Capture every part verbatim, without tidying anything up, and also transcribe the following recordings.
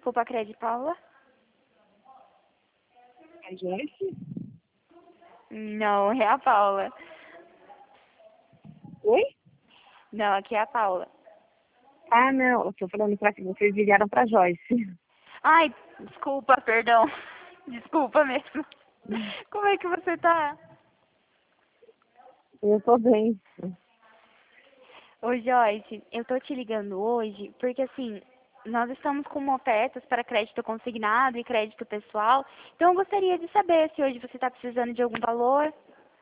Desculpa, Crede Paula? A Joyce? Não, é a Paula. Oi? Não, aqui é a Paula. Ah, não, eu tô falando pra que vocês ligaram pra Joyce. Ai, desculpa, perdão. Desculpa mesmo. Como é que você tá? Eu tô bem. Ô Joyce, eu tô te ligando hoje porque assim, nós estamos com ofertas para crédito consignado e crédito pessoal. Então eu gostaria de saber se hoje você está precisando de algum valor.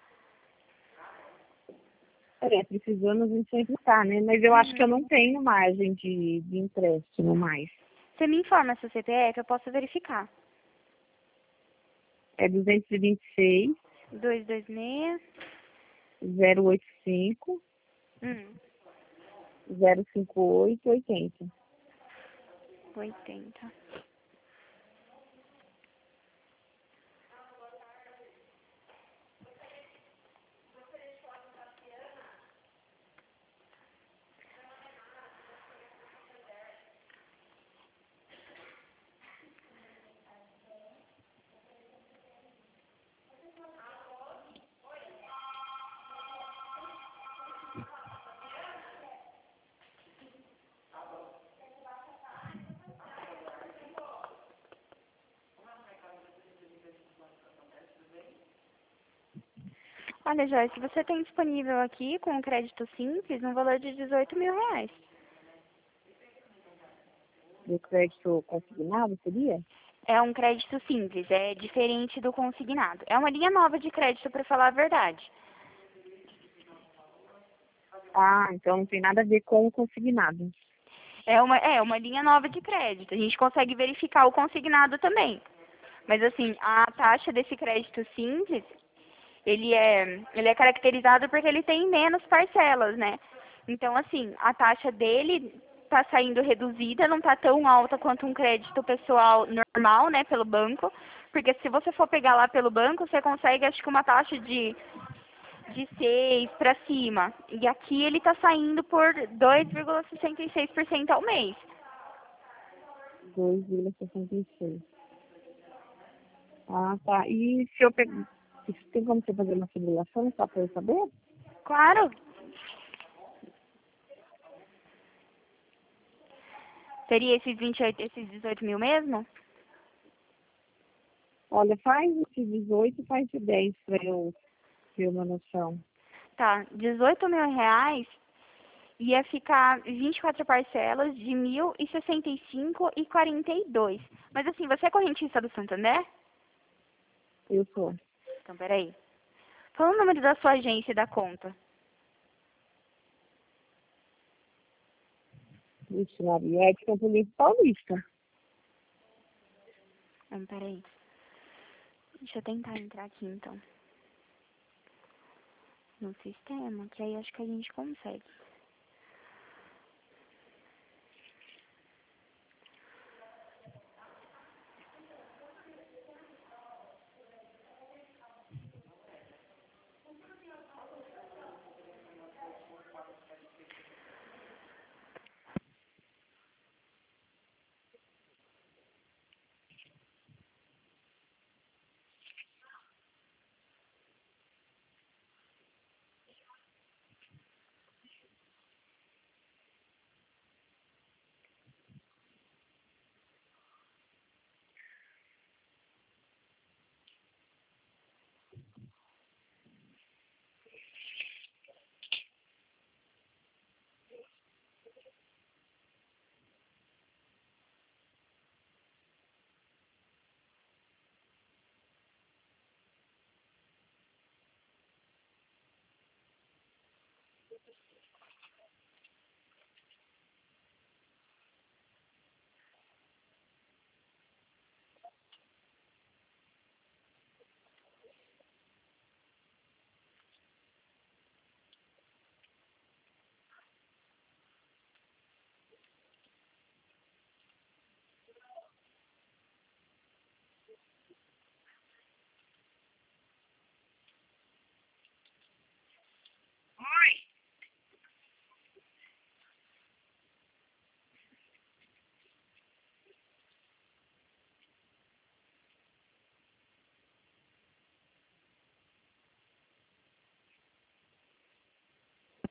É, precisando a gente sempre tá, né? Mas eu acho que eu Uhum. não tenho margem de, de empréstimo mais. Você me informa seu C P F, eu posso verificar. É duzentos e vinte e seis, Dois dois seis. zero oito cinco, Hum, zero cinco oito, oitenta. oitenta. Olha, Joyce, você tem disponível aqui com crédito simples um valor de dezoito mil reais. Do crédito consignado seria? É um crédito simples, é diferente do consignado. É uma linha nova de crédito, para falar a verdade. Ah, então não tem nada a ver com o consignado. É uma, é uma linha nova de crédito. A gente consegue verificar o consignado também. Mas assim, a taxa desse crédito simples, ele é, ele é caracterizado porque ele tem menos parcelas, né? Então, assim, a taxa dele está saindo reduzida, não está tão alta quanto um crédito pessoal normal, né, pelo banco. Porque se você for pegar lá pelo banco, você consegue, acho que uma taxa de de seis para cima. E aqui ele está saindo por dois vírgula sessenta e seis por cento ao mês. dois vírgula sessenta e seis. Ah, tá. E se eu pegar... Tem como você fazer uma simulação só para eu saber? Claro. Seria esses vinte e oito, esses dezoito mil mesmo? Olha, faz esse dezoito, faz esse dez para eu ter uma noção. Tá, dezoito mil reais ia ficar vinte e quatro parcelas de mil e sessenta e cinco e quarenta e dois. Mas assim, você é correntista do Santander? Eu sou. Então, peraí. Fala o número da sua agência e da conta. Vixe, Maria, é de Campo Limpo Paulista. Então, peraí. Deixa eu tentar entrar aqui, então. No sistema, que aí acho que a gente consegue.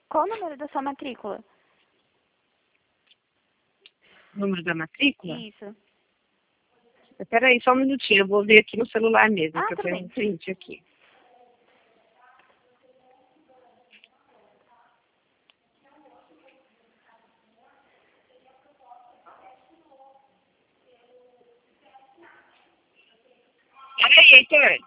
Qual o número da sua matrícula? Número da matrícula? Isso. Espera aí, só um minutinho, eu vou ver aqui no celular mesmo, Ah, que eu tudo tenho bem. um print aqui. Peraí, Heitor.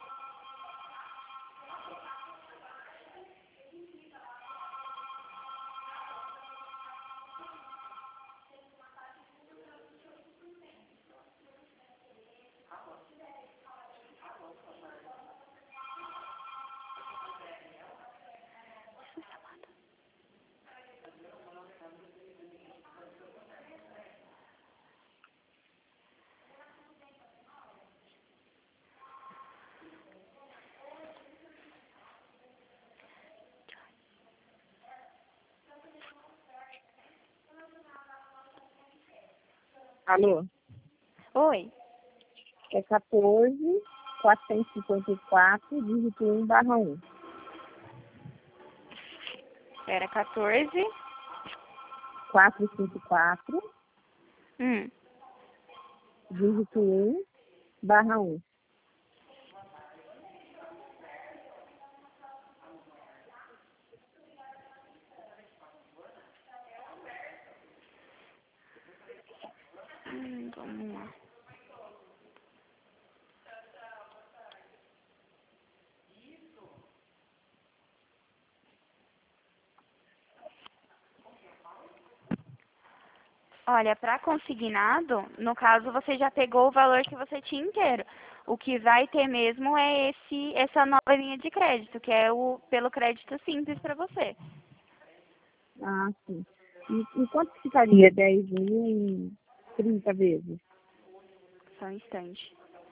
Alô? Oi. É quatorze, quatrocentos e cinquenta e quatro, dígito um barra um. Era quatorze. quatrocentos e cinquenta e quatro, Hum. dígito um barra um. Hum, vamos lá. Olha, para consignado, no caso você já pegou o valor que você tinha inteiro. O que vai ter mesmo é esse, essa nova linha de crédito, que é o pelo crédito simples para você. Ah, sim. E, e quanto que ficaria dez mil em trinta vezes? Só um instante.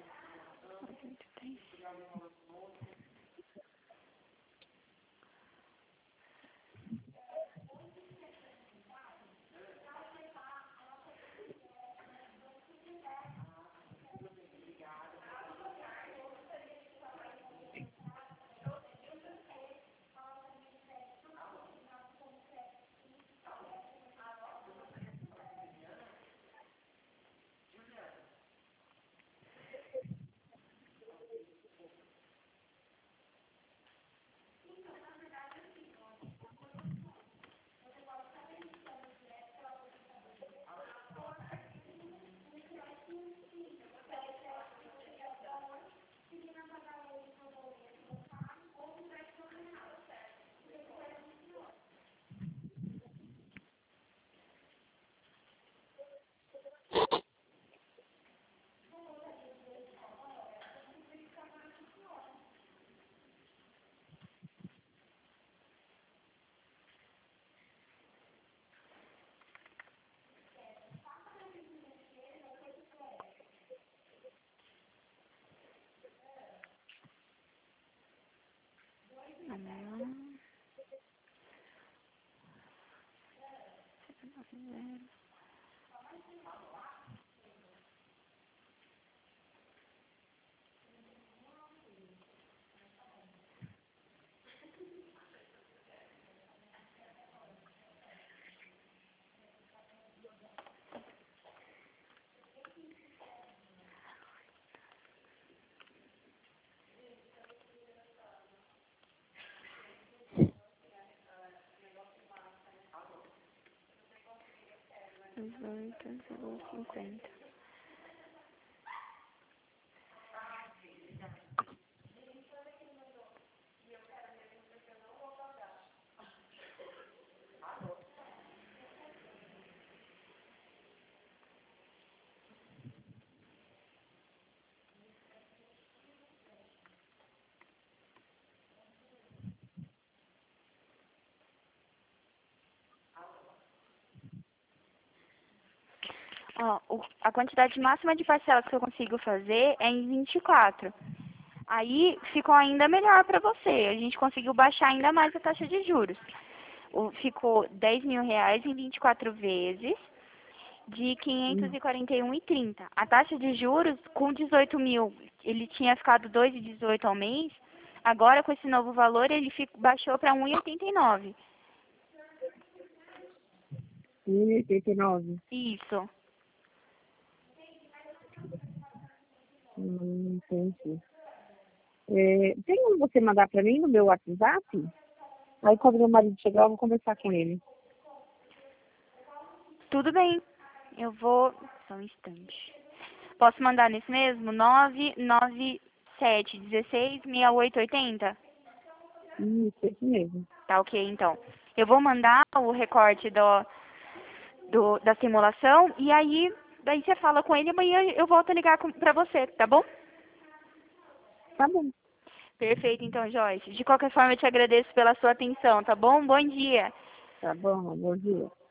Vamos lá. dezoito, cinquenta. Ó, o- a quantidade máxima de parcelas que eu consigo fazer é em vinte e quatro. Aí ficou ainda melhor para você. A gente conseguiu baixar ainda mais a taxa de juros. O- ficou dez mil reais em vinte e quatro vezes de quinhentos e quarenta e um e trinta. A taxa de juros com dezoito mil, ele tinha ficado dois vírgula dezoito ao mês. Agora com esse novo valor ele fi- baixou para um vírgula oitenta e nove. um e oitenta e nove. Isso. Hum, entendi. É, tem como você mandar para mim no meu WhatsApp? Aí quando meu marido chegar, eu vou conversar com ele. Tudo bem. Eu vou... Só um instante. Posso mandar nesse mesmo? nove nove sete um seis, seis oito oito zero? Isso, isso mesmo. Tá ok, então. Eu vou mandar o recorte do, do, da simulação e aí daí você fala com ele e amanhã eu volto a ligar com, pra você, tá bom? Tá bom. Perfeito, então, Joyce. De qualquer forma, eu te agradeço pela sua atenção, tá bom? Bom dia. Tá bom, bom dia.